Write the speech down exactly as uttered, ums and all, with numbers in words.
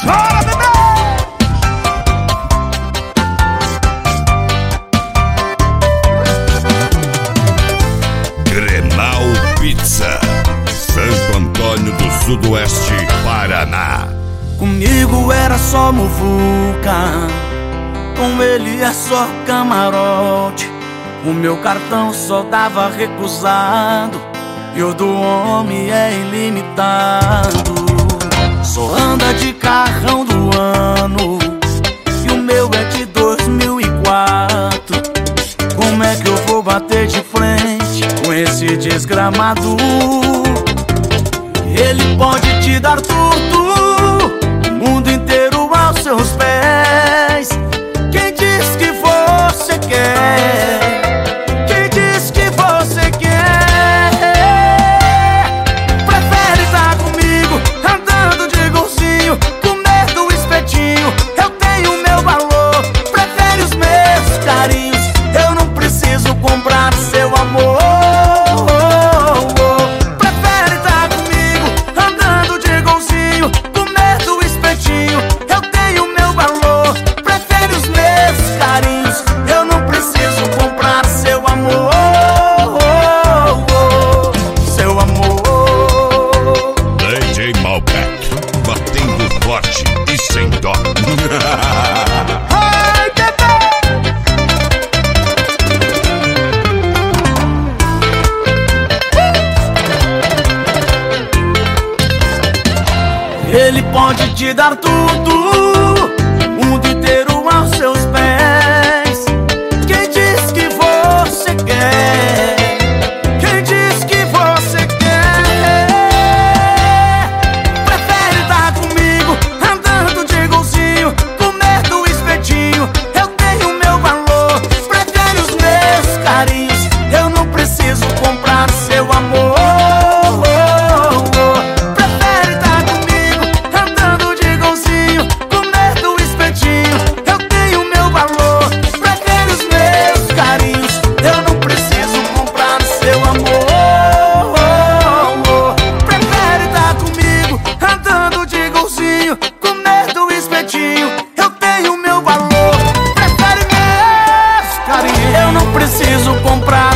Bora, bebê! Grenal Pizza, Santo Antônio do Sudoeste, Paraná. Comigo era só muvuca, com ele é só camarote. O meu cartão só dava recusado e o do homem é ilimitado. Só anda de carrão do ano e o meu é de dois mil e quatro. Como é que eu vou bater de frente com esse desgramado? Ele pode te dar tudo, o mundo inteiro aos seus pés. Quem diz que você quer? Quem diz que você quer? Prefere estar comigo, andando de golzinho, comer do espetinho. Eu tenho meu valor, prefere os meus carinhos. Eu não preciso comprar seu amor. Prefere estar comigo, andando de golzinho, comer do espetinho. Eu tenho meu valor, prefere os meus carinhos. Eu não preciso comprar seu amor. Seu amor. D J Malbec, batendo forte e sem dó. Ai, bebê! Ele pode te dar tudo, o mundo inteiro aos seus pés. Quem diz que você quer? Quem diz que você quer? Prefere estar comigo, andando de golzinho, comer do espetinho. Eu tenho meu valor, prefere os meus carinhos. Eu não preciso comprar seu amor. Prefere estar comigo, andando de golzinho, comer do espetinho. Eu tenho meu valor, prefere os meus carinhos. Eu não preciso comprar seu amor. Prefere estar comigo, andando de golzinho, comer do espetinho. Eu tenho meu valor, prefere meus carinhos. Eu não preciso comprar